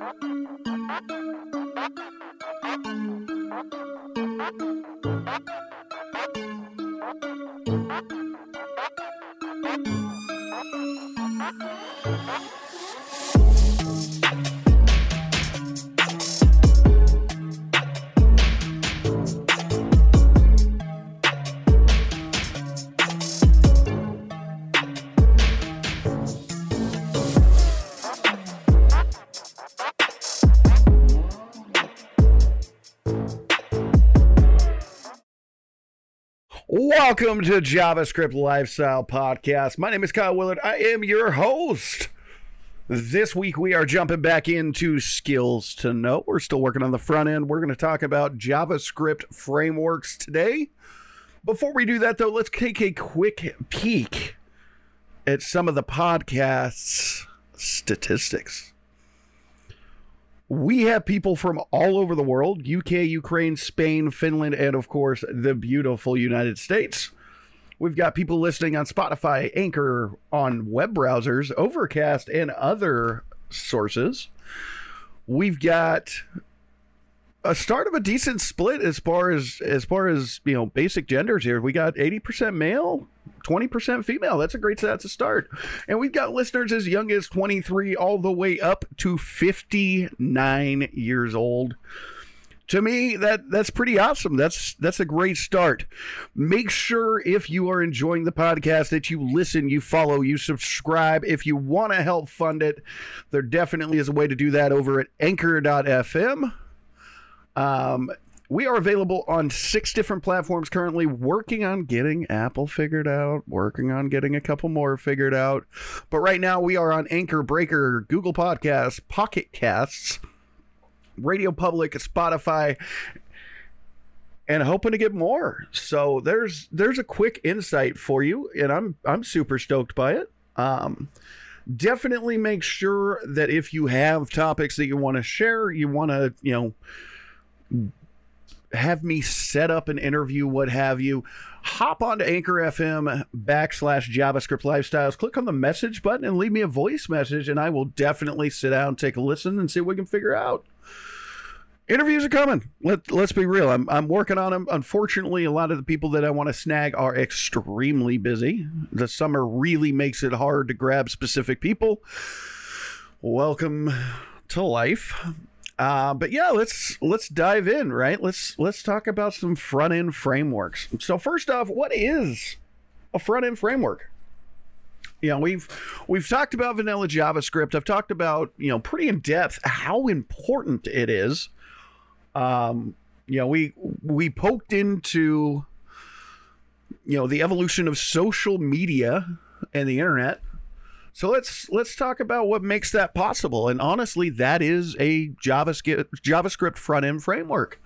Welcome to JavaScript Lifestyle Podcast. My name is Kyle Willard. I am your host. This week we are jumping back into skills to know. We're still working on the front end. We're going to talk about JavaScript frameworks today. Before we do that, though, let's take a quick peek at some of the podcast's statistics. We have people from all over the world, UK, Ukraine, Spain, Finland, and of course, the beautiful United States. We've got people listening on Spotify, Anchor, on web browsers, Overcast, and other sources. We've got a start of a decent split as far as basic genders here. We got 80% male, 20% female. That's a great stat to start. And we've got listeners as young as 23 all the way up to 59 years old. To me, that's pretty awesome. That's a great start. Make sure if you are enjoying the podcast that you listen, you follow, you subscribe. If you want to help fund it, there definitely is a way to do that over at anchor.fm. We are available on 6 different platforms currently, working on getting Apple figured out, working on getting a couple more figured out. But right now we are on Anchor, Breaker, Google Podcasts, Pocket Casts, Radio Public, Spotify, and hoping to get more. So there's a quick insight for you, and I'm super stoked by it. Definitely make sure that if you have topics that you want to share, you want to, have me set up an interview, what have you, hop onto Anchor FM /JavaScript Lifestyles, click on the message button and leave me a voice message, and I will definitely sit down, take a listen, and see what we can figure out. Interviews are coming. Let's be real. I'm working on them. Unfortunately, a lot of the people that I want to snag are extremely busy. The summer really makes it hard to grab specific people. Welcome to life. But yeah, let's dive in, right? Let's talk about some front-end frameworks. So first off, what is a front-end framework? We've talked about vanilla JavaScript. I've talked about, pretty in depth how important it is. We poked into, the evolution of social media and the internet. So let's talk about what makes that possible. And honestly, that is a JavaScript front-end framework.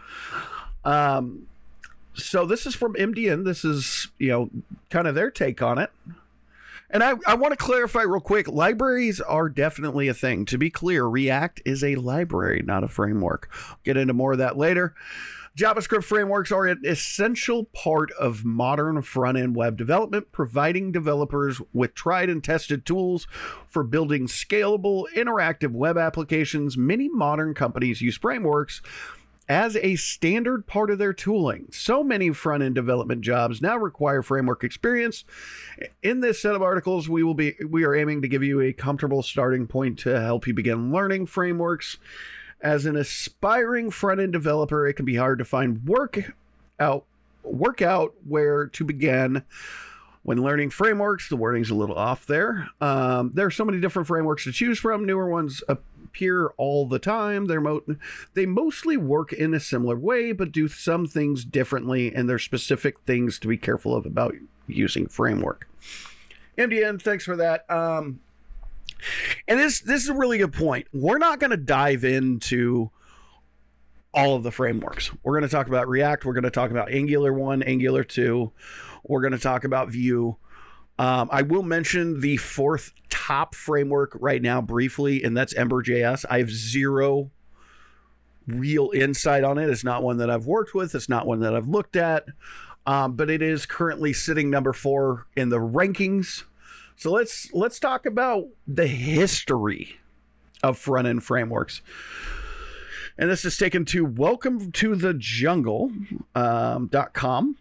So this is from MDN. This is, kind of their take on it. And I want to clarify real quick, libraries are definitely a thing. To be clear, React is a library, not a framework. I'll get into more of that later. JavaScript frameworks are an essential part of modern front-end web development, providing developers with tried and tested tools for building scalable, interactive web applications. Many modern companies use frameworks as a standard part of their tooling. So many front-end development jobs now require framework experience. In this set of articles, we are aiming to give you a comfortable starting point to help you begin learning frameworks. As an aspiring front-end developer, it can be hard to find work out where to begin. When learning frameworks, the wording's a little off there. There are so many different frameworks to choose from. Newer ones appear all the time. They mostly work in a similar way, but do some things differently, and there's specific things to be careful of about using framework. MDN, thanks for that. And this is a really good point. We're not going to dive into all of the frameworks. We're going to talk about React. We're going to talk about Angular 1, Angular 2. We're going to talk about Vue. I will mention the fourth top framework right now briefly, and that's Ember.js. I have zero real insight on it. It's not one that I've worked with. It's not one that I've looked at. But it is currently sitting number 4 in the rankings. So let's talk about the history of front-end frameworks. And this is taken to welcometothejungle.com.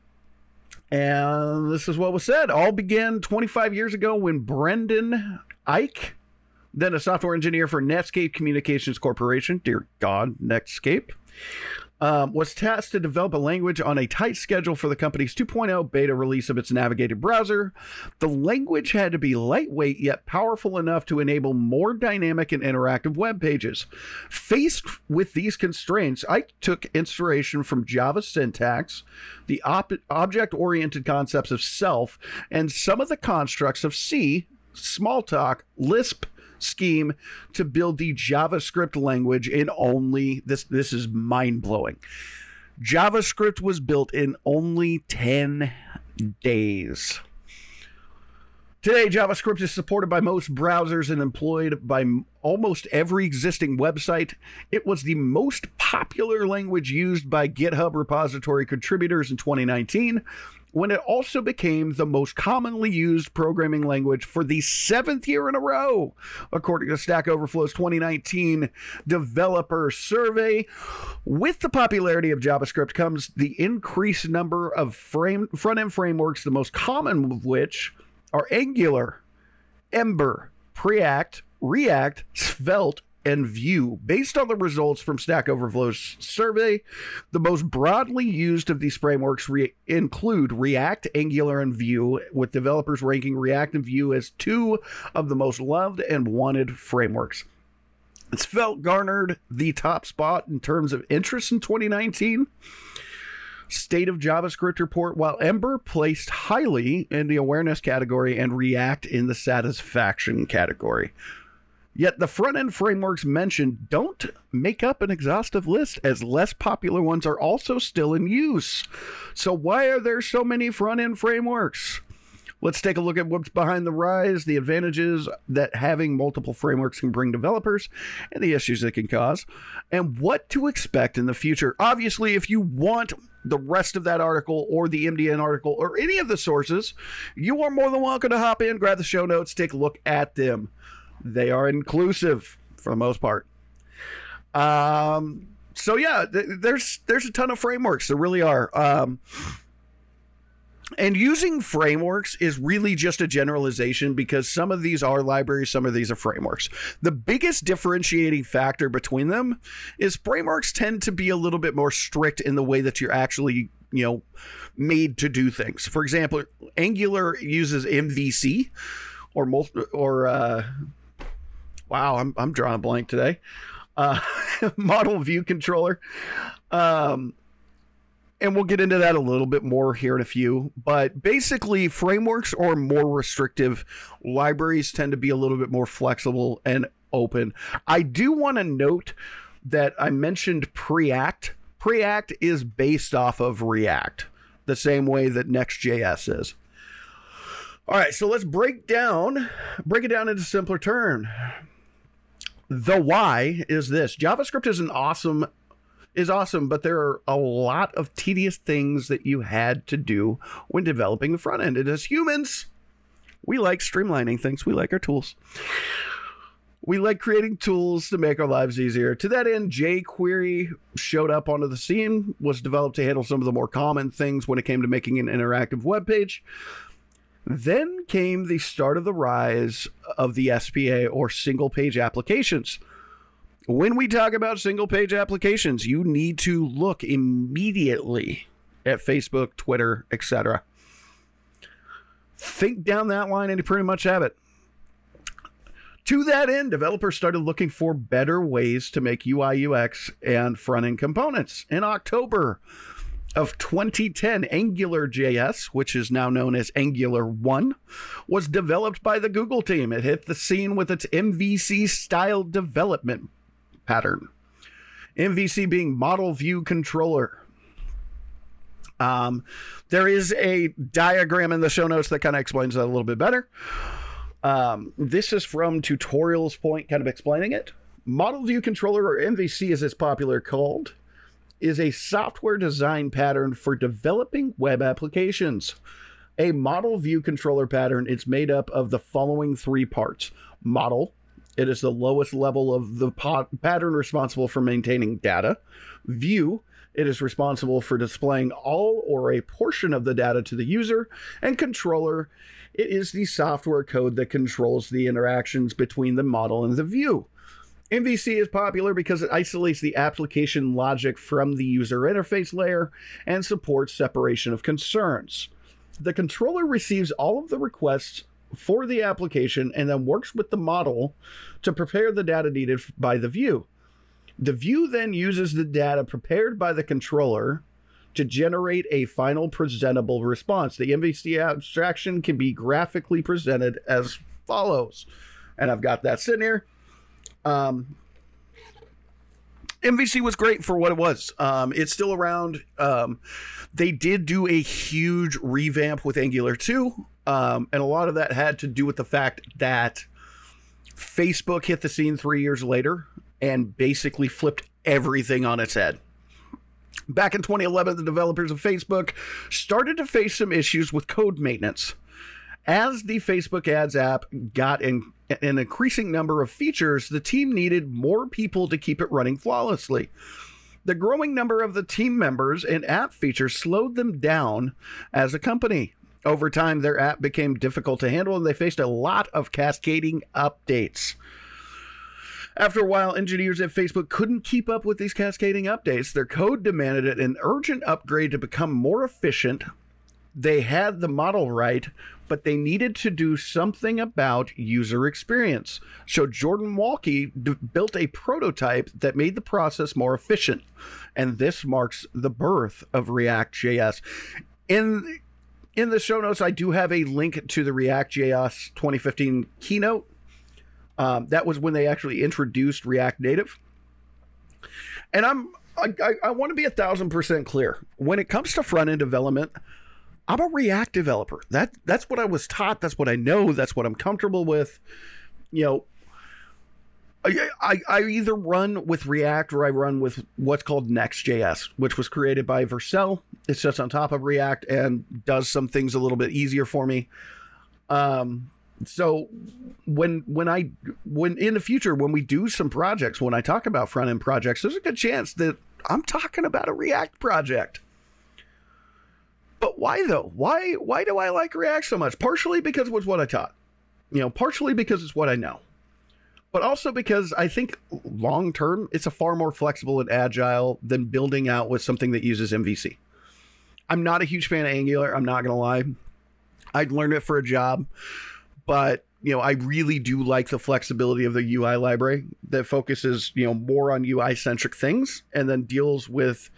And this is what was said. All began 25 years ago when Brendan Ike, then a software engineer for Netscape Communications Corporation, dear God, Netscape, was tasked to develop a language on a tight schedule for the company's 2.0 beta release of its navigated browser. The language had to be lightweight yet powerful enough to enable more dynamic and interactive web pages. Faced with these constraints, Ike took inspiration from Java syntax, the object-oriented concepts of self, and some of the constructs of C, Smalltalk, Lisp, Scheme to build the JavaScript language in only this is mind-blowing. JavaScript was built in only 10 days. Today, JavaScript is supported by most browsers and employed by almost every existing website. It was the most popular language used by GitHub repository contributors in 2019, when it also became the most commonly used programming language for the 7th year in a row, according to Stack Overflow's 2019 developer survey. With the popularity of JavaScript comes the increased number of front-end frameworks, the most common of which are Angular, Ember, Preact, React, Svelte, and Vue. Based on the results from Stack Overflow's survey, the most broadly used of these frameworks include React, Angular, and Vue, with developers ranking React and Vue as two of the most loved and wanted frameworks. Svelte garnered the top spot in terms of interest in 2019 State of JavaScript report, while Ember placed highly in the awareness category and React in the satisfaction category. Yet the front-end frameworks mentioned don't make up an exhaustive list, as less popular ones are also still in use. So why are there so many front-end frameworks? Let's take a look at what's behind the rise, the advantages that having multiple frameworks can bring developers, and the issues it can cause, and what to expect in the future. Obviously, if you want the rest of that article or the MDN article or any of the sources, you are more than welcome to hop in, grab the show notes, take a look at them. They are inclusive for the most part. So yeah, there's a ton of frameworks. There really are. And using frameworks is really just a generalization, because some of these are libraries, some of these are frameworks. The biggest differentiating factor between them is frameworks tend to be a little bit more strict in the way that you're actually, made to do things. For example, Angular uses MVC wow, I'm drawing a blank today. Model view controller. And we'll get into that a little bit more here in a few. But basically, frameworks are more restrictive. Libraries tend to be a little bit more flexible and open. I do want to note that I mentioned Preact. Preact is based off of React, the same way that Next.js is. All right, so let's break it down into simpler terms. The why is this. JavaScript is awesome, but there are a lot of tedious things that you had to do when developing the front end. And as humans, we like streamlining things. We like our tools. We like creating tools to make our lives easier. To that end, jQuery showed up onto the scene, was developed to handle some of the more common things when it came to making an interactive web page. Then came the start of the rise of the SPA, or single page applications. When we talk about single page applications, you need to look immediately at Facebook, Twitter, etc. Think down that line and you pretty much have it. To that end, developers started looking for better ways to make UI, UX, and front-end components. In October of 2010, AngularJS, which is now known as Angular 1, was developed by the Google team. It hit the scene with its MVC-style development pattern. MVC being Model View Controller. There is a diagram in the show notes that kind of explains that a little bit better. This is from Tutorials Point, kind of explaining it. Model View Controller, or MVC as it's popularly called, is a software design pattern for developing web applications. A model view controller pattern is made up of the following three parts: model, It is the lowest level of the pattern responsible for maintaining data. View, it is responsible for displaying all or a portion of the data to the user. And controller, it is the software code that controls the interactions between the model and the view. MVC is popular because it isolates the application logic from the user interface layer and supports separation of concerns. The controller receives all of the requests for the application and then works with the model to prepare the data needed by the view. The view then uses the data prepared by the controller to generate a final presentable response. The MVC abstraction can be graphically presented as follows. And I've got that sitting here. MVC was great for what it was. It's still around. They did do a huge revamp with Angular 2. And a lot of that had to do with the fact that Facebook hit the scene 3 years later and basically flipped everything on its head. Back in 2011, the developers of Facebook started to face some issues with code maintenance. As the Facebook Ads app got an increasing number of features, the team needed more people to keep it running flawlessly. The growing number of the team members and app features slowed them down as a company. Over time, their app became difficult to handle, and they faced a lot of cascading updates. After a while, engineers at Facebook couldn't keep up with these cascading updates. Their code demanded an urgent upgrade to become more efficient. They had the model right, but they needed to do something about user experience. So Jordan Walke built a prototype that made the process more efficient. And this marks the birth of React.js. In the show notes, I do have a link to the React.js 2015 keynote. That was when they actually introduced React Native. And I want to be 1,000% clear. When it comes to front-end development, I'm a React developer. That's what I was taught. That's what I know. That's what I'm comfortable with. You know, I either run with React or I run with what's called Next.js, which was created by Vercel. It sits on top of React and does some things a little bit easier for me. So when in the future, when we do some projects, when I talk about front end projects, there's a good chance that I'm talking about a React project. But why though? Why do I like React so much? Partially because it was what I taught, partially because it's what I know, but also because I think long term, it's a far more flexible and agile than building out with something that uses MVC. I'm not a huge fan of Angular. I'm not going to lie. I'd learned it for a job, but I really do like the flexibility of the UI library that focuses, more on UI centric things and then deals with,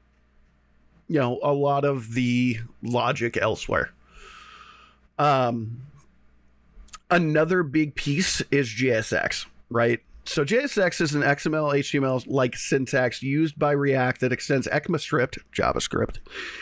a lot of the logic elsewhere. Another big piece is JSX, right? So JSX is an XML, HTML like syntax used by React that extends ECMAScript, JavaScript,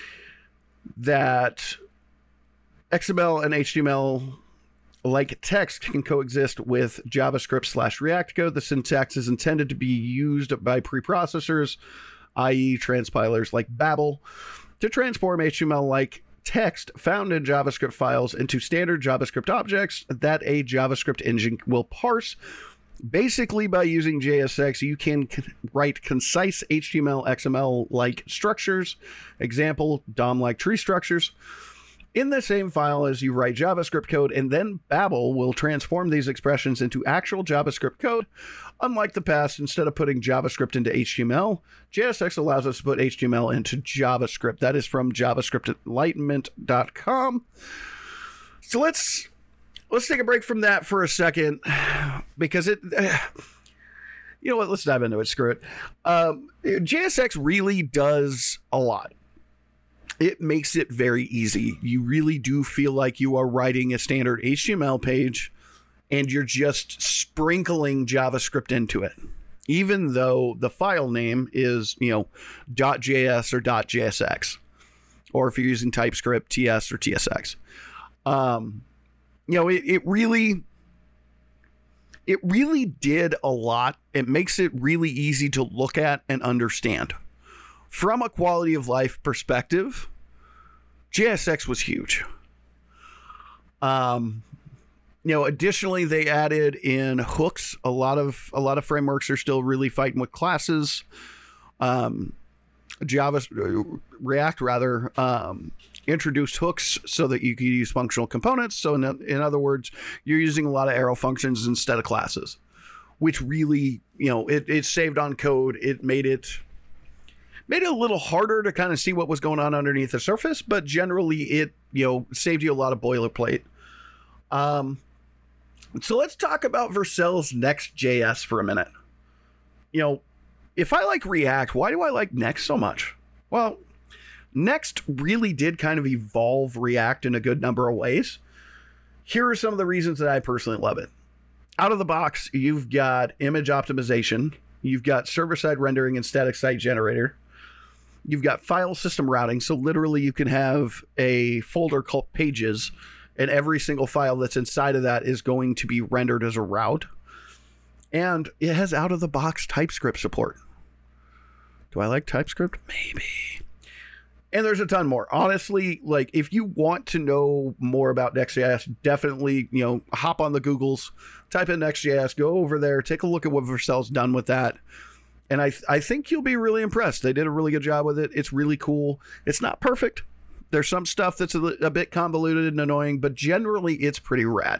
that XML and HTML like text can coexist with JavaScript/React code. The syntax is intended to be used by preprocessors, i.e. transpilers like Babel, to transform HTML-like text found in JavaScript files into standard JavaScript objects that a JavaScript engine will parse. Basically, by using JSX, you can write concise HTML, XML-like structures, example, DOM-like tree structures, in the same file as you write JavaScript code, and then Babel will transform these expressions into actual JavaScript code. Unlike the past, instead of putting JavaScript into HTML, JSX allows us to put HTML into JavaScript. That is from JavaScriptEnlightenment.com. So let's take a break from that for a second, because you know what? Let's dive into it. Screw it. JSX really does a lot. It makes it very easy. You really do feel like you are writing a standard HTML page and you're just sprinkling JavaScript into it, even though the file name is, .js or .jsx, or if you're using TypeScript, TS or TSX. It really did a lot. It makes it really easy to look at and understand. From a quality of life perspective, JSX was huge. Additionally, they added in hooks. A lot of frameworks are still really fighting with classes. React introduced hooks so that you could use functional components. So in other words, you're using a lot of arrow functions instead of classes, which really, it saved on code. It made it a little harder to kind of see what was going on underneath the surface, but generally it, saved you a lot of boilerplate. So let's talk about Vercel's Next.js for a minute. If I like React, why do I like Next so much? Well, Next really did kind of evolve React in a good number of ways. Here are some of the reasons that I personally love it. Out of the box, you've got image optimization. You've got server-side rendering and static site generator. You've got file system routing. So literally you can have a folder called pages, and every single file that's inside of that is going to be rendered as a route. And it has out-of-the-box TypeScript support. Do I like TypeScript? Maybe. And there's a ton more. Honestly, like, if you want to know more about Next.js, definitely, hop on the Googles, type in Next.js, go over there, take a look at what Vercel's done with that. And I think you'll be really impressed. They did a really good job with it. It's really cool. It's not perfect. There's some stuff that's a bit convoluted and annoying, but generally it's pretty rad.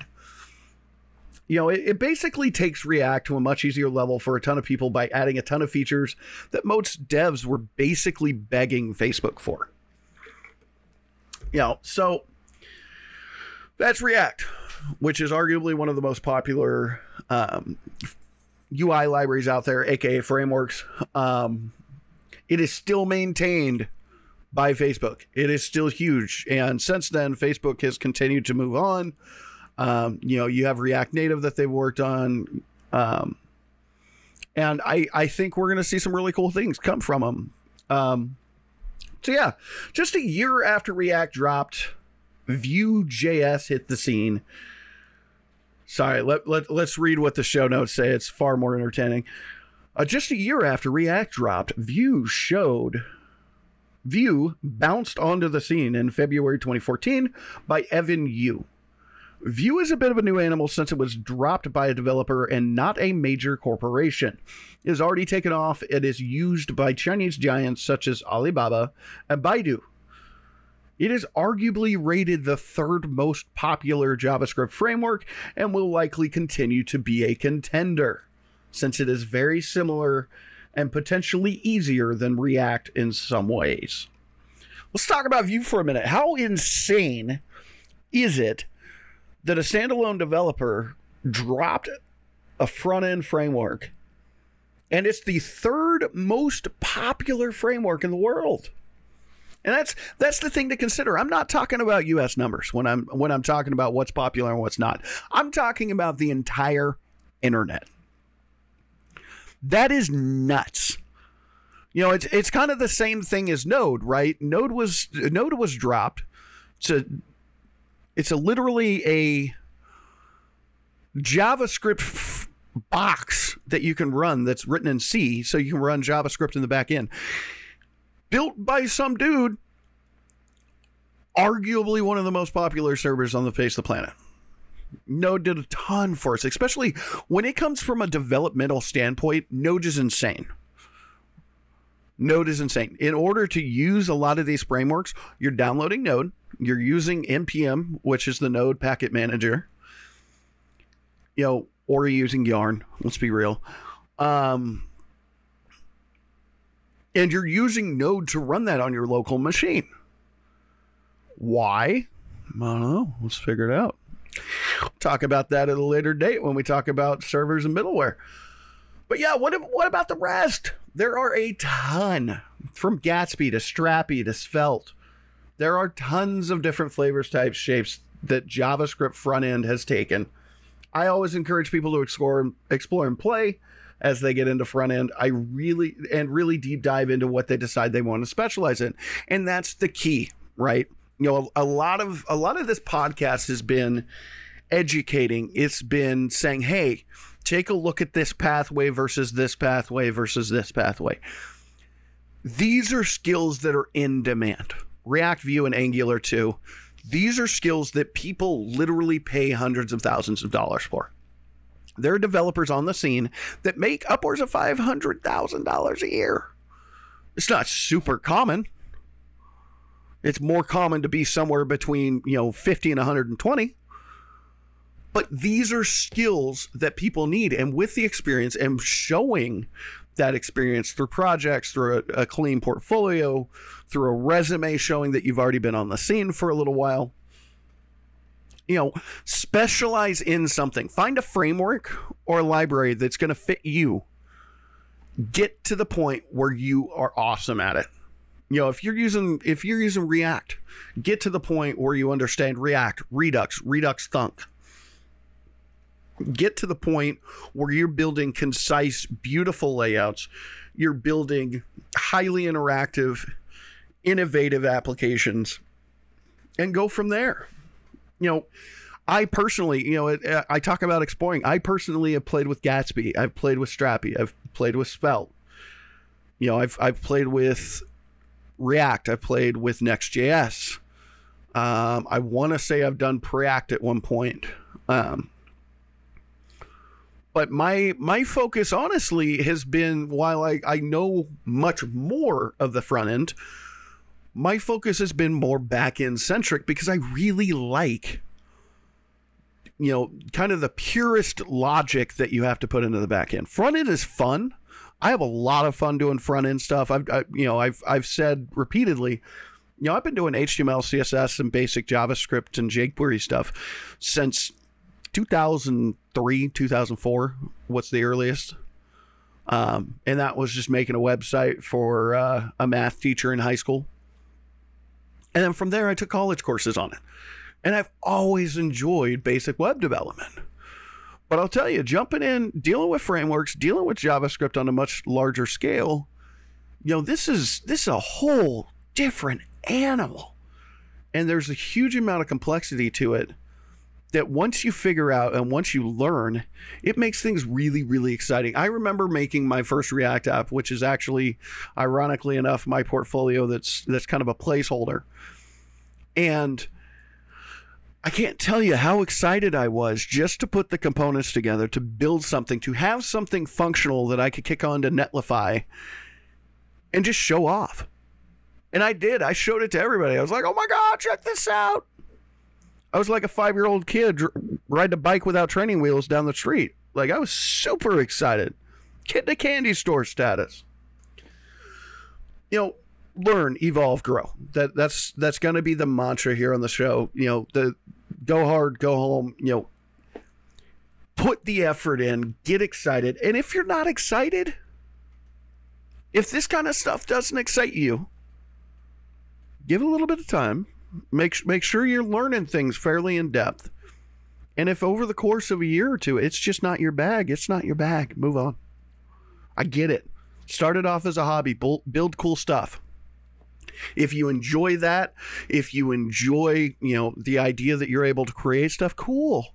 It basically takes React to a much easier level for a ton of people by adding a ton of features that most devs were basically begging Facebook for. So that's React, which is arguably one of the most popular UI libraries out there, aka frameworks. It is still maintained by Facebook. It is still huge. And since then, Facebook has continued to move on. You have React Native that they've worked on. And I think we're going to see some really cool things come from them. So yeah, just a year after React dropped, Vue.js hit the scene. Sorry, let's read what the show notes say. It's far more entertaining. Just a year after React dropped, Vue bounced onto the scene in February 2014 by Evan You. Vue is a bit of a new animal since it was dropped by a developer and not a major corporation. It has already taken off. It is used by Chinese giants such as Alibaba and Baidu. It is arguably rated the third most popular JavaScript framework and will likely continue to be a contender, since it is very similar and potentially easier than React in some ways. Let's talk about Vue for a minute. How insane is it that a standalone developer dropped a front-end framework and it's the third most popular framework in the world? And that's the thing to consider. I'm not talking about US numbers when I'm talking about what's popular and what's not. I'm talking about the entire internet. That is nuts. It's kind of the same thing as Node, right? Node was dropped. It's literally a JavaScript box that you can run that's written in C, so you can run JavaScript in the back end. Built by some dude, arguably one of the most popular servers on the face of the planet. Node did a ton for us, especially when it comes from a developmental standpoint. Node is insane. In order to use a lot of these frameworks, you're downloading Node, you're using NPM, which is the Node packet manager, or you're using Yarn. Let's be real. And you're using Node to run that on your local machine. Why? I don't know. Let's figure it out. We'll talk about that at a later date when we talk about servers and middleware. But yeah, what about the rest? There are a ton, from Gatsby to Strappy to Svelte. There are tons of different flavors, types, shapes that JavaScript front end has taken. I always encourage people to explore and play as they get into front end. I really deep dive into what they decide they want to specialize in. And that's the key, right? A lot of this podcast has been educating. It's been saying, hey, take a look at this pathway versus this pathway versus this pathway. These are skills that are in demand. React, Vue, and Angular 2. These are skills that people literally pay hundreds of thousands of dollars for. There are developers on the scene that make upwards of $500,000 a year. It's not super common. It's more common to be somewhere between, 50 and 120. But these are skills that people need. And with the experience and showing that experience through projects, through a clean portfolio, through a resume showing that you've already been on the scene for a little while, specialize in something. Find a framework or a library that's going to fit you. Get to the point where you are awesome at it. If you're using React, get to the point where you understand React, Redux, Thunk. Get to the point where you're building concise, beautiful layouts. You're building highly interactive, innovative applications, and go from there. I personally, I talk about exploring. I personally have played with Gatsby. I've played with Strapi. I've played with Svelte. I've played with React. I've played with Next.js. I want to say I've done Preact at one point. But my focus, honestly, has been, while I know much more of the front end, my focus has been more back end centric because I really like, kind of the purest logic that you have to put into the back end. Front end is fun. I have a lot of fun doing front end stuff. I've said repeatedly, I've been doing HTML, CSS, and basic JavaScript and jQuery stuff since 2003, 2004. What's the earliest? And that was just making a website for a math teacher in high school. And then from there, I took college courses on it. And I've always enjoyed basic web development. But I'll tell you, jumping in, dealing with frameworks, dealing with JavaScript on a much larger scale, this is a whole different animal. And there's a huge amount of complexity to it that once you figure out and once you learn, it makes things really, really exciting. I remember making my first React app, which is actually, ironically enough, my portfolio that's kind of a placeholder. And I can't tell you how excited I was just to put the components together, to build something, to have something functional that I could kick on to Netlify and just show off. And I did. I showed it to everybody. I was like, oh my God, check this out. I was like a 5-year-old kid riding a bike without training wheels down the street. Like, I was super excited. Kid to candy store status. Learn, evolve, grow. That's going to be the mantra here on the show. The go hard, go home. Put the effort in, get excited. And if you're not excited, if this kind of stuff doesn't excite you, give it a little bit of time. Make sure you're learning things fairly in depth. And if over the course of a year or two, it's just not your bag, it's not your bag. Move on. I get it. Started off as a hobby. Build cool stuff. If you enjoy that, if you enjoy, the idea that you're able to create stuff, cool.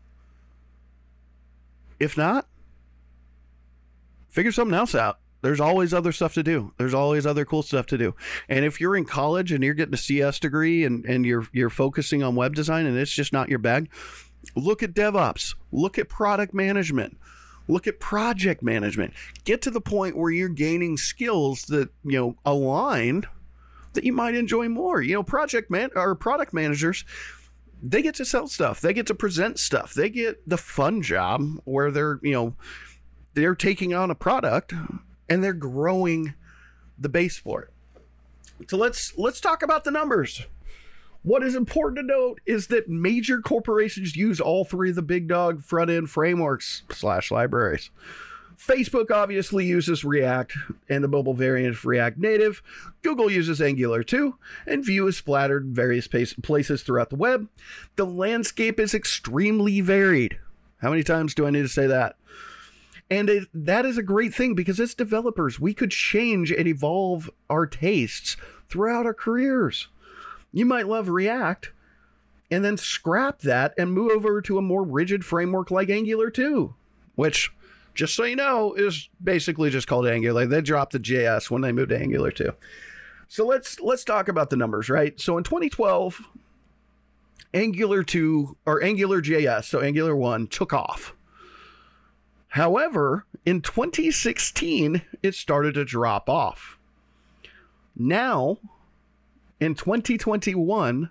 If not, figure something else out. There's always other stuff to do. There's always other cool stuff to do. And if you're in college and you're getting a CS degree and you're focusing on web design and it's just not your bag, look at DevOps, look at product management, look at project management. Get to the point where you're gaining skills that, align, that you might enjoy more. Product managers, they get to sell stuff. They get to present stuff. They get the fun job where they're taking on a product and they're growing the base for it. So let's talk about the numbers. What is important to note is that major corporations use all three of the big dog front-end frameworks / libraries. Facebook obviously uses React and the mobile variant of React Native. Google uses Angular 2, and Vue is splattered in various places throughout the web. The landscape is extremely varied. How many times do I need to say that? And that is a great thing because as developers, we could change and evolve our tastes throughout our careers. You might love React and then scrap that and move over to a more rigid framework like Angular 2, which, just so you know, is basically just called Angular. They dropped the JS when they moved to Angular 2. So let's talk about the numbers, right? So in 2012, Angular 2 or Angular JS, so Angular 1 took off. However, in 2016, it started to drop off. Now, in 2021,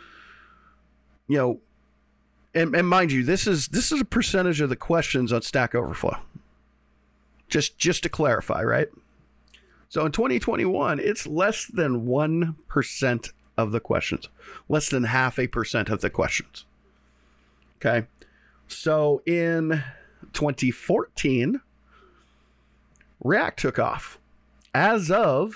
and mind you, this is a percentage of the questions on Stack Overflow. Just to clarify, right? So in 2021, it's less than 1% of the questions, less than 0.5% of the questions. Okay. So in 2014, React took off. As of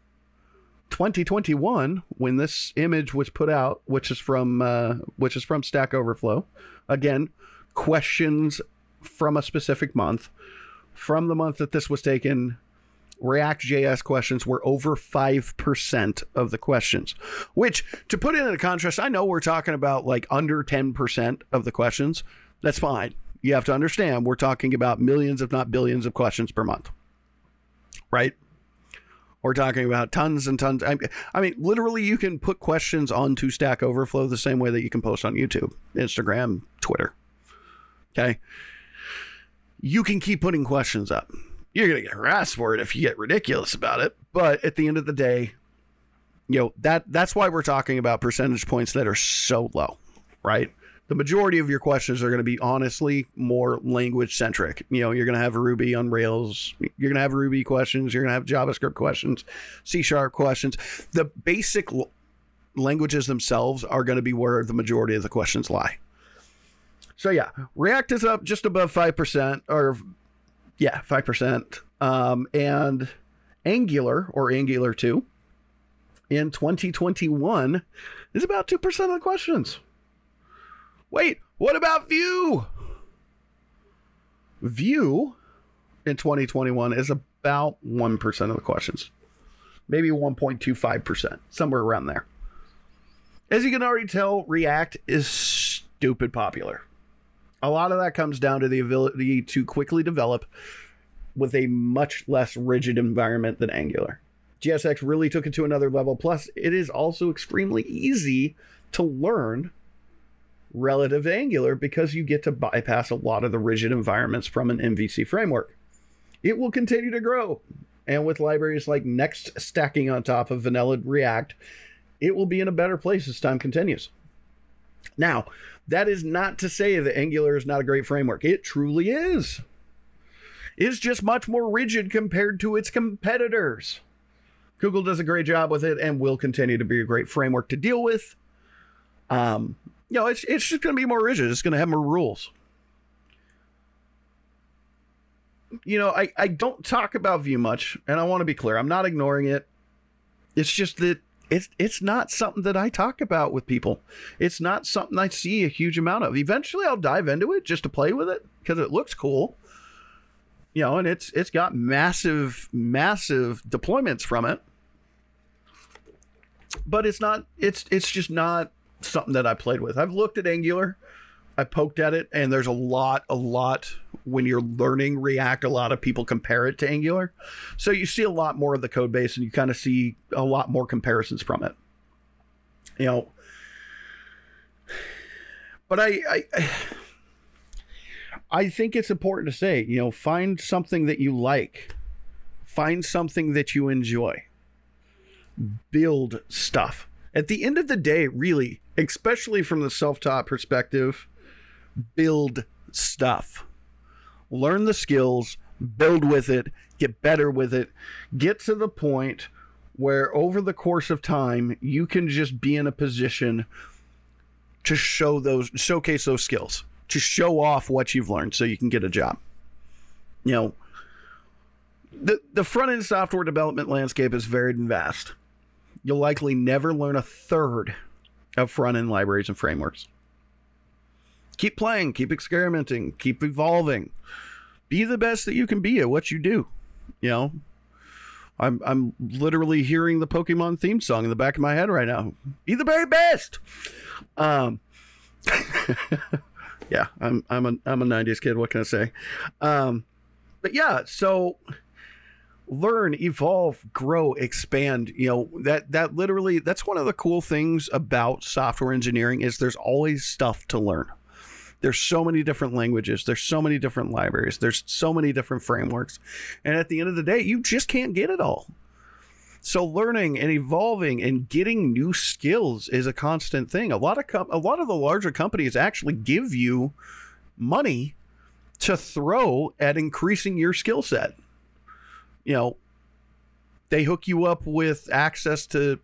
2021, when this image was put out, which is from Stack Overflow, again, questions from a specific month. From the month that this was taken, React.js questions were over 5% of the questions, which, to put it into contrast, I know we're talking about like under 10% of the questions. That's fine. You have to understand, we're talking about millions, if not billions, of questions per month, right? We're talking about tons and tons. I mean, literally, you can put questions onto Stack Overflow the same way that you can post on YouTube, Instagram, Twitter. Okay? You can keep putting questions up. You're going to get harassed for it if you get ridiculous about it. But at the end of the day, that's why we're talking about percentage points that are so low, right? The majority of your questions are going to be honestly more language centric. You're going to have Ruby on Rails. You're going to have Ruby questions. You're going to have JavaScript questions, C# questions. The basic languages themselves are going to be where the majority of the questions lie. So yeah, React is up just above 5%, or 5%. And Angular, or Angular 2, in 2021 is about 2% of the questions. Wait, what about Vue? Vue in 2021 is about 1% of the questions. Maybe 1.25%, somewhere around there. As you can already tell, React is stupid popular. A lot of that comes down to the ability to quickly develop with a much less rigid environment than Angular. JSX really took it to another level. Plus, it is also extremely easy to learn relative to Angular because you get to bypass a lot of the rigid environments from an MVC framework. It will continue to grow. And with libraries like Next stacking on top of vanilla React, it will be in a better place as time continues. Now, that is not to say that Angular is not a great framework. It truly is. It's just much more rigid compared to its competitors. Google does a great job with it and will continue to be a great framework to deal with. It's just going to be more rigid. It's going to have more rules. I don't talk about Vue much, and I want to be clear. I'm not ignoring it. It's just that it's not something that I talk about with people. It's not something I see a huge amount of. Eventually, I'll dive into it just to play with it because it looks cool. And it's got massive deployments from it. But it's just not something that I played with. I've looked at Angular. I poked at it, and there's a lot when you're learning React, a lot of people compare it to Angular. So you see a lot more of the code base, and you kind of see a lot more comparisons from it. But I think it's important to say, find something that you like. Find something that you enjoy. Build stuff. At the end of the day, really, especially from the self-taught perspective, build stuff. Learn the skills, build with it, get better with it, get to the point where over the course of time, you can just be in a position to showcase those skills, to show off what you've learned so you can get a job. The front-end software development landscape is varied and vast. You'll likely never learn a third of front-end libraries and frameworks. Keep playing, keep experimenting, keep evolving. Be the best that you can be at what you do. I'm literally hearing the Pokemon theme song in the back of my head right now. Be the very best. Yeah, I'm a 90s kid. What can I say? But yeah, so learn, evolve, grow, expand. That literally, that's one of the cool things about software engineering is there's always stuff to learn. There's so many different languages. There's so many different libraries. There's so many different frameworks. And at the end of the day, you just can't get it all. So learning and evolving and getting new skills is a constant thing. A lot of the larger companies actually give you money to throw at increasing your skill set. They hook you up with access to,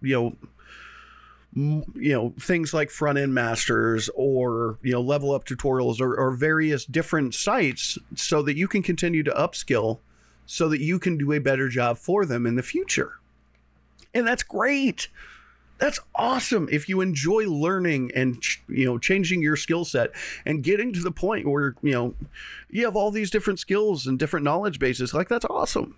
things like front end masters or, level up tutorials or various different sites so that you can continue to upskill so that you can do a better job for them in the future. And that's great. That's awesome. If you enjoy learning and, changing your skill set and getting to the point where, you have all these different skills and different knowledge bases, like that's awesome.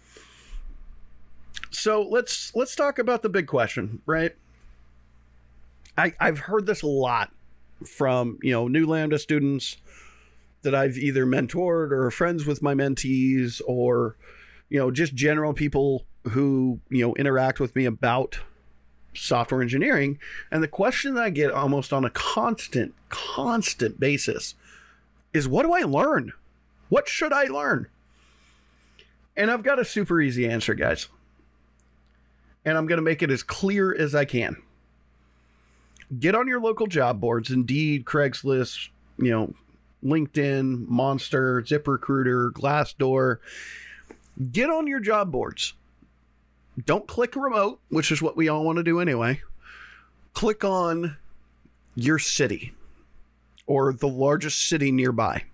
So let's talk about the big question, right? I've heard this a lot from, new Lambda students that I've either mentored or are friends with my mentees or, just general people who, interact with me about software engineering. And the question that I get almost on a constant basis is, what do I learn? What should I learn? And I've got a super easy answer, guys. And I'm going to make it as clear as I can. Get on your local job boards, Indeed, Craigslist, LinkedIn, Monster, ZipRecruiter, Glassdoor. Get on your job boards. Don't click remote, which is what we all want to do anyway. Click on your city or the largest city nearby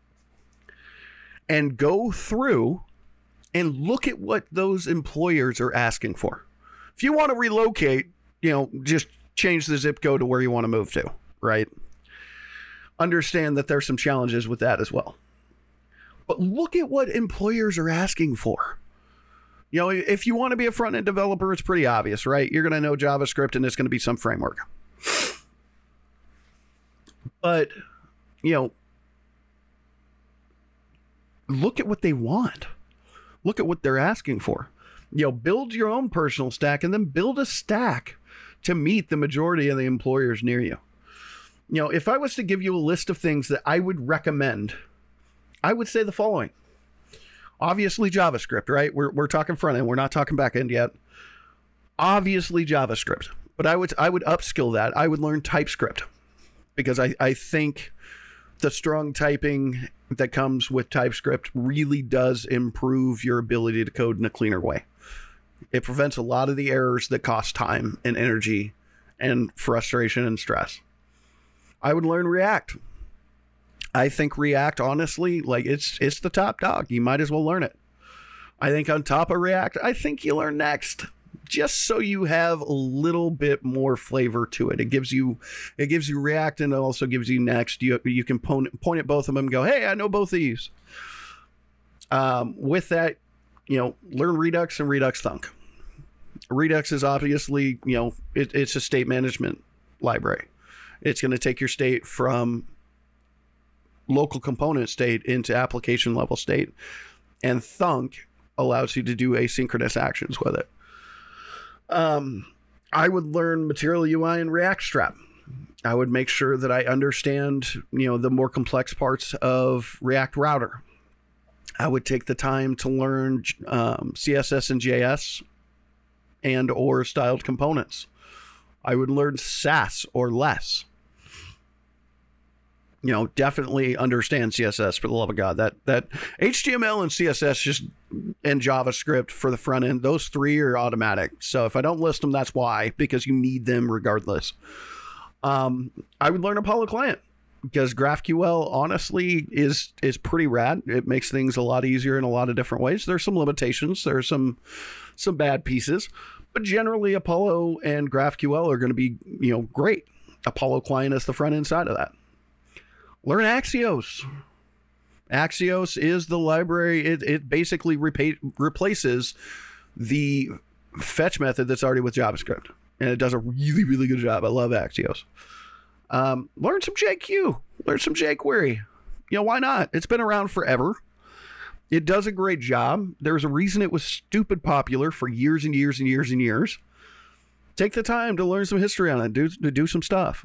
and go through and look at what those employers are asking for. If you want to relocate, just change the zip code to where you want to move to, right? Understand that there's some challenges with that as well. But look at what employers are asking for. If you want to be a front-end developer, it's pretty obvious, right? You're going to know JavaScript and it's going to be some framework. But, look at what they want. Look at what they're asking for. Build your own personal stack and then build a stack to meet the majority of the employers near you. If I was to give you a list of things that I would recommend, I would say the following. Obviously JavaScript, right? We're talking front end. We're not talking back end yet. Obviously JavaScript, but I would upskill that. I would learn TypeScript because I think the strong typing that comes with TypeScript really does improve your ability to code in a cleaner way. It prevents a lot of the errors that cost time and energy and frustration and stress. I would learn React. I think React, honestly, like it's the top dog. You might as well learn it. I think on top of React, I think you learn Next, just so you have a little bit more flavor to it. It gives you React and it also gives you Next. You can point at both of them and go, hey, I know both of these. With that, learn Redux and Redux Thunk. Redux is obviously, it's a state management library. It's going to take your state from local component state into application level state. And Thunk allows you to do asynchronous actions with it. I would learn Material UI and React Strap. I would make sure that I understand, the more complex parts of React Router. I would take the time to learn CSS and JS and or styled components. I would learn Sass or less. Definitely understand CSS, for the love of God. That HTML and CSS and JavaScript for the front end, those three are automatic. So if I don't list them, that's why, because you need them regardless. I would learn Apollo Client because GraphQL honestly is pretty rad. It makes things a lot easier in a lot of different ways. There's some limitations. There's some bad pieces, but generally Apollo and GraphQL are going to be, great. Apollo Client is the front end side of that. Learn Axios. Axios is the library. It basically replaces the fetch method that's already with JavaScript. And it does a really, really good job. I love Axios. Learn some JQ. Learn some jQuery. Why not? It's been around forever. It does a great job. There's a reason it was stupid popular for years and years and years and years. Take the time to learn some history on it, do some stuff.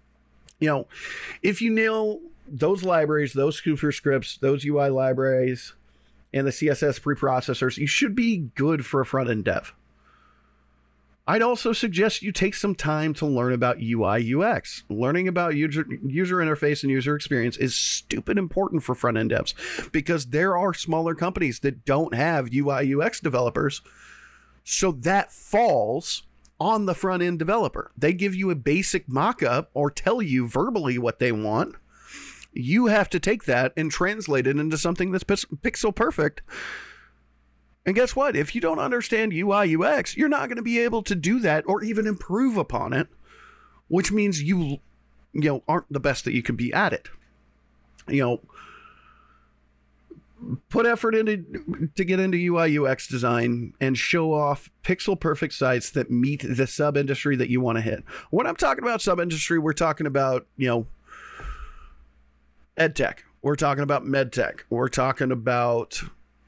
If you nail those libraries, those superscripts, those UI libraries, and the CSS preprocessors, you should be good for a front-end dev. I'd also suggest you take some time to learn about UI UX. Learning about user interface and user experience is stupid important for front-end devs because there are smaller companies that don't have UI UX developers. So that falls on the front-end developer. They give you a basic mock-up or tell you verbally what they want. You have to take that and translate it into something that's pixel perfect. And guess what? If you don't understand UI UX, you're not going to be able to do that or even improve upon it, which means you aren't the best that you can be at it. Put effort into to get into UI UX design and show off pixel perfect sites that meet the sub industry that you want to hit. When I'm talking about sub industry, we're talking about, ed tech. We're talking about med tech. We're talking about,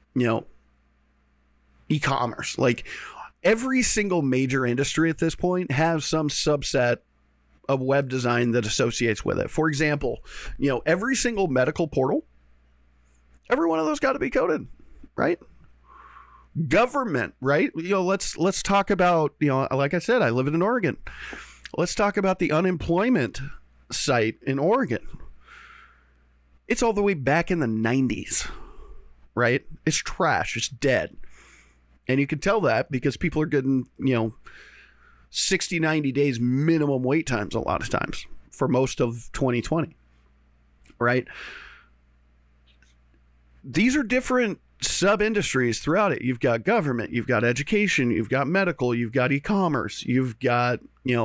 e-commerce. Like every single major industry at this point has some subset of web design that associates with it. For example, every single medical portal, every one of those got to be coded, right? Government, right? Let's talk about, like I said, I live in Oregon. Let's talk about the unemployment site in Oregon. It's all the way back in the 90s, right? It's trash. It's dead. And you can tell that because people are getting, 60, 90 days minimum wait times a lot of times for most of 2020, right? These are different sub-industries throughout it. You've got government, you've got education, you've got medical, you've got e-commerce, you've got,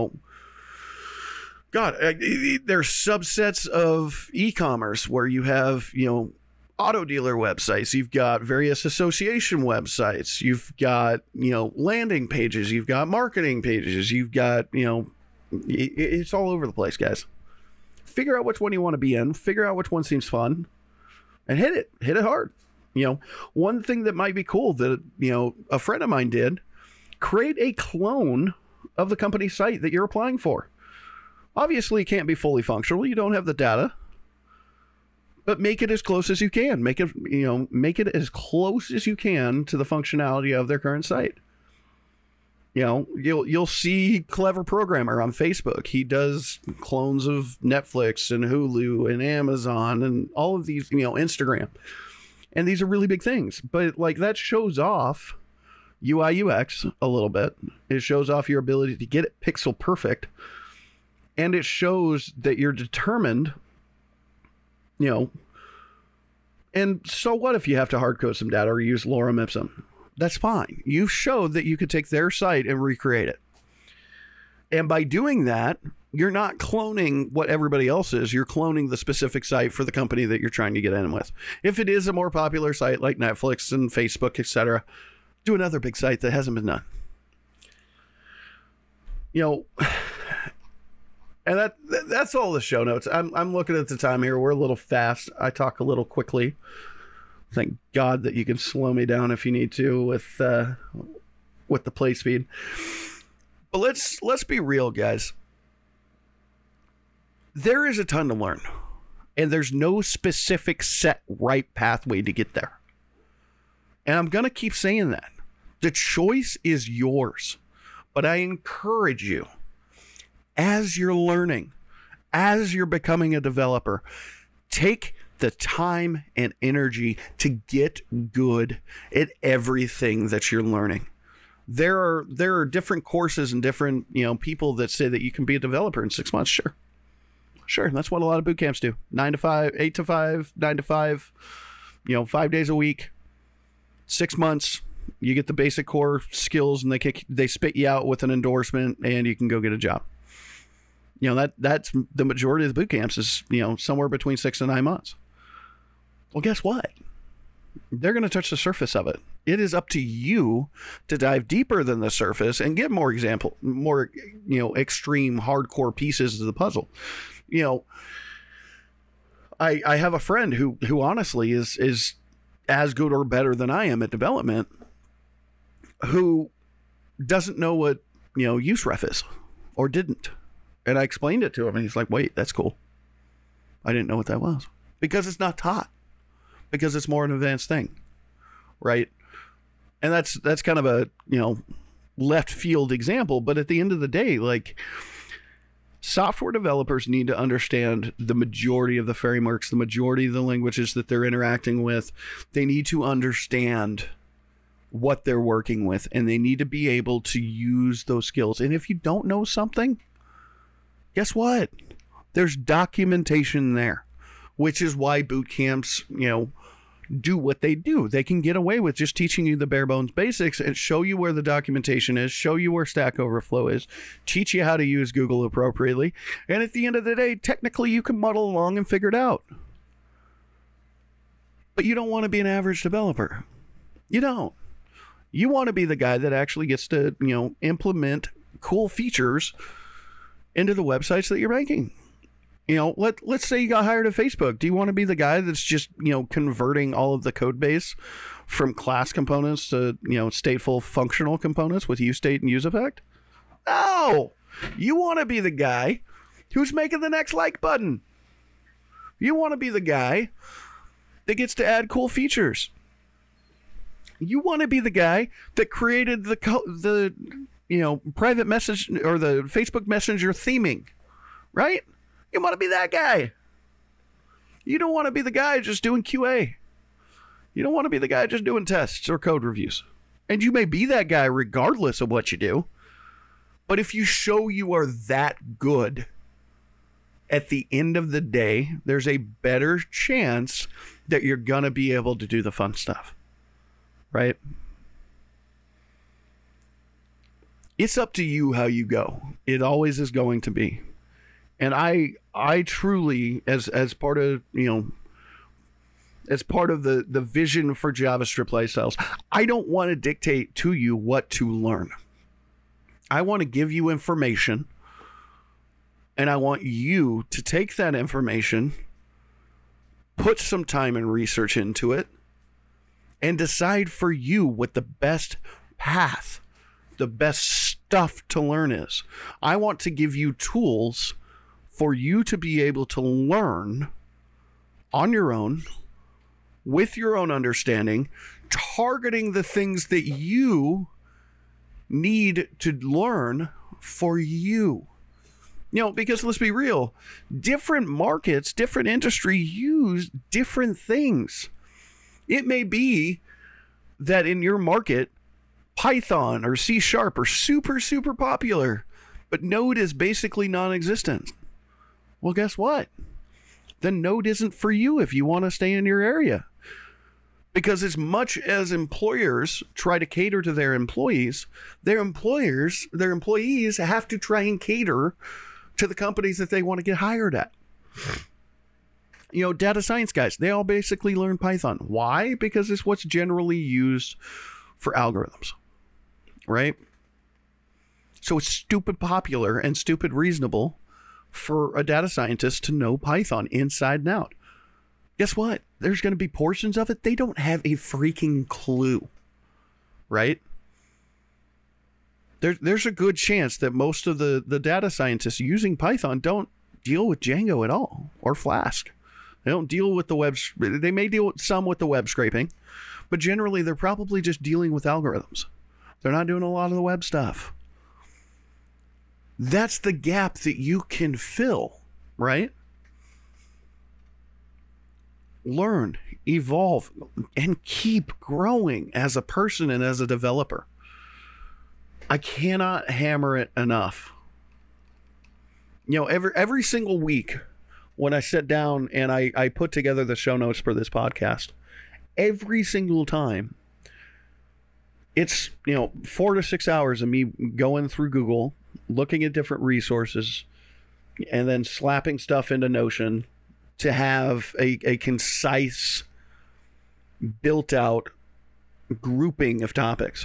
there's subsets of e-commerce where you have, auto dealer websites, you've got various association websites, you've got, landing pages, you've got marketing pages, you've got, it's all over the place, guys. Figure out which one you want to be in, figure out which one seems fun, and hit it hard. One thing that might be cool that, a friend of mine did, create a clone of the company site that you're applying for. Obviously, it can't be fully functional. You don't have the data. But make it as close as you can. Make it as close as you can to the functionality of their current site. You'll see Clever Programmer on Facebook. He does clones of Netflix and Hulu and Amazon and all of these, Instagram. And these are really big things. But that shows off UI UX a little bit. It shows off your ability to get it pixel perfect. And it shows that you're determined, and so what if you have to hard code some data or use lorem ipsum? That's fine. You showed that you could take their site and recreate it. And by doing that, you're not cloning what everybody else is. You're cloning the specific site for the company that you're trying to get in with. If it is a more popular site like Netflix and Facebook, etc., do another big site that hasn't been done. And that's all the show notes. I'm looking at the time here. We're a little fast. I talk a little quickly. Thank God that you can slow me down if you need to with the play speed. But let's be real, guys. There is a ton to learn, and there's no specific set right pathway to get there. And I'm gonna keep saying that. The choice is yours, but I encourage you, as you're learning, as you're becoming a developer, take the time and energy to get good at everything that you're learning. There are different courses and different, people that say that you can be a developer in 6 months. Sure. That's what a lot of boot camps do. 9 to 5, 8 to 5, 9 to 5, 5 days a week, 6 months. You get the basic core skills and they spit you out with an endorsement and you can go get a job. That's the majority of the boot camps is, somewhere between 6 and 9 months. Well, guess what? They're going to touch the surface of it. It is up to you to dive deeper than the surface and get more extreme, hardcore pieces of the puzzle. I have a friend who honestly as good or better than I am at development who doesn't know what, use ref is or didn't. And I explained it to him and he's like, wait, that's cool. I didn't know what that was because it's not taught, because it's more an advanced thing. Right. And that's kind of a, left field example. But at the end of the day, like, software developers need to understand the majority of the frameworks, the majority of the languages that they're interacting with. They need to understand what they're working with, and they need to be able to use those skills. And if you don't know something, guess what? There's documentation there, which is why boot camps, do what they do. They can get away with just teaching you the bare bones basics and show you where the documentation is, show you where Stack Overflow is, teach you how to use Google appropriately. And at the end of the day, technically you can muddle along and figure it out. But you don't want to be an average developer. You don't. You want to be the guy that actually gets to, implement cool features into the websites that you're making. Let's say you got hired at Facebook. Do you want to be the guy that's just, converting all of the code base from class components to, stateful functional components with useState and useEffect? No! You want to be the guy who's making the next like button. You want to be the guy that gets to add cool features. You want to be the guy that created the private message or the Facebook Messenger theming, right? You want to be that guy. You don't want to be the guy just doing QA. You don't want to be the guy just doing tests or code reviews. And you may be that guy regardless of what you do. But if you show you are that good, at the end of the day, there's a better chance that you're going to be able to do the fun stuff. Right? It's up to you how you go. It always is going to be. And I truly, as part of, as part of the vision for JavaScript lifestyles, I don't want to dictate to you what to learn. I want to give you information, and I want you to take that information, put some time and research into it, and decide for you what the best path, the best stuff to learn is. I want to give you tools for you to be able to learn on your own, with your own understanding, targeting the things that you need to learn for you. Because let's be real, different markets, different industry use different things. It may be that in your market, Python or C# are super, super popular, but Node is basically non-existent. Well, guess what? Then Node isn't for you if you want to stay in your area. Because as much as employers try to cater to their employees, their employees have to try and cater to the companies that they want to get hired at. Data science guys, they all basically learn Python. Why? Because it's what's generally used for algorithms, right? So it's stupid popular and stupid reasonable for a data scientist to know Python inside and out. Guess what? There's going to be portions of it they don't have a freaking clue, right? There's a good chance that most of the data scientists using Python don't deal with Django at all or Flask. They don't deal with the web. They may deal with some with the web scraping, but generally they're probably just dealing with algorithms. They're not doing a lot of the web stuff. That's the gap that you can fill, right? Learn, evolve, and keep growing as a person and as a developer. I cannot hammer it enough. Every single week when I sit down and I put together the show notes for this podcast, every single time, it's 4 to 6 hours of me going through Google, looking at different resources, and then slapping stuff into Notion to have a concise, built out grouping of topics.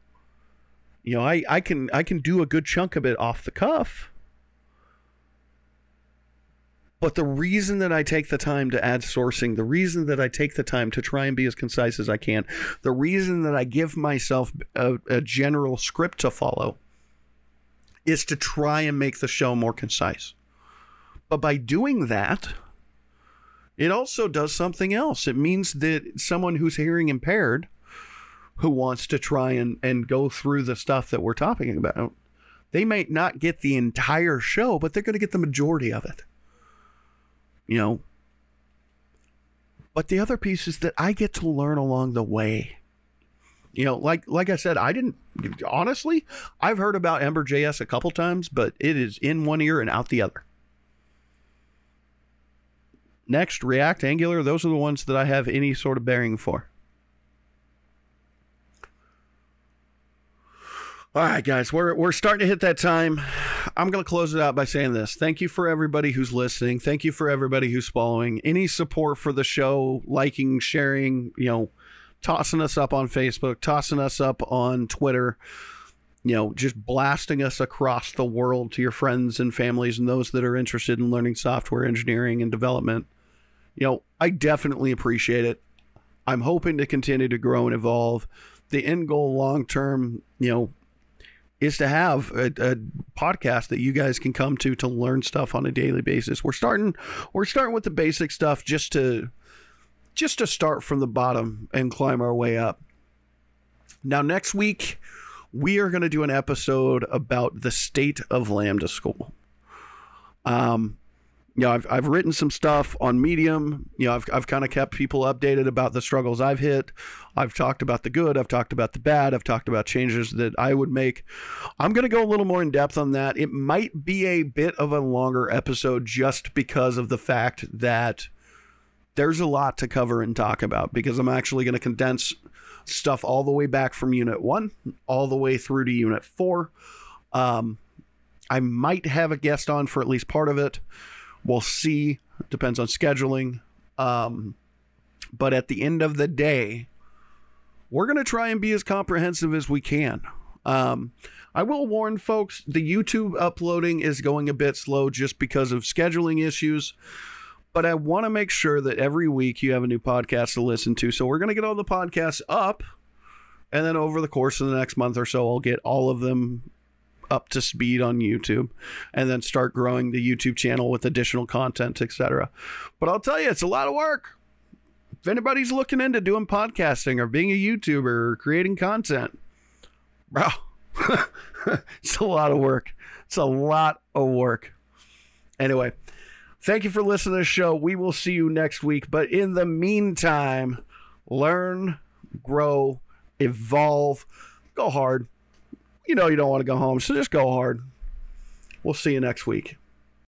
I can do a good chunk of it off the cuff, But the reason that I take the time to add sourcing, the reason that I take the time to try and be as concise as I can, the reason that I give myself a general script to follow is to try and make the show more concise. But by doing that, it also does something else. It means that someone who's hearing impaired, who wants to try and go through the stuff that we're talking about, they might not get the entire show, but they're going to get the majority of it. You know, but the other piece is that I get to learn along the way. You know, like I said, honestly, I've heard about Ember.js a couple times, but it is in one ear and out the other. Next, React, Angular, those are the ones that I have any sort of bearing for. All right, guys, we're starting to hit that time. I'm going to close it out by saying this. Thank you for everybody who's listening. Thank you for everybody who's following. Any support for the show, liking, sharing, you know, tossing us up on Facebook, tossing us up on Twitter, you know, just blasting us across the world to your friends and families and those that are interested in learning software engineering and development. You know, I definitely appreciate it. I'm hoping to continue to grow and evolve. The end goal long term, you know, is to have a podcast that you guys can come to learn stuff on a daily basis. We're starting with the basic stuff just to start from the bottom and climb our way up. Now, next week, we are going to do an episode about the state of Lambda School. You know, I've written some stuff on Medium. You know, I've kind of kept people updated about the struggles I've hit. I've talked about the good. I've talked about the bad. I've talked about changes that I would make. I'm going to go a little more in depth on that. It might be a bit of a longer episode just because of the fact that there's a lot to cover and talk about, because I'm actually going to condense stuff all the way back from Unit 1 all the way through to Unit 4. I might have a guest on for at least part of it. We'll see. It depends on scheduling. But at the end of the day, we're going to try and be as comprehensive as we can. I will warn folks, the YouTube uploading is going a bit slow just because of scheduling issues. But I want to make sure that every week you have a new podcast to listen to. So we're going to get all the podcasts up. And then over the course of the next month or so, I'll get all of them up to speed on YouTube, and then start growing the YouTube channel with additional content, etc. But I'll tell you, it's a lot of work. If anybody's looking into doing podcasting or being a YouTuber or creating content, bro, it's a lot of work. It's a lot of work. Anyway, thank you for listening to the show. We will see you next week. But in the meantime, learn, grow, evolve, go hard. You know you don't want to go home, so just go hard. We'll see you next week.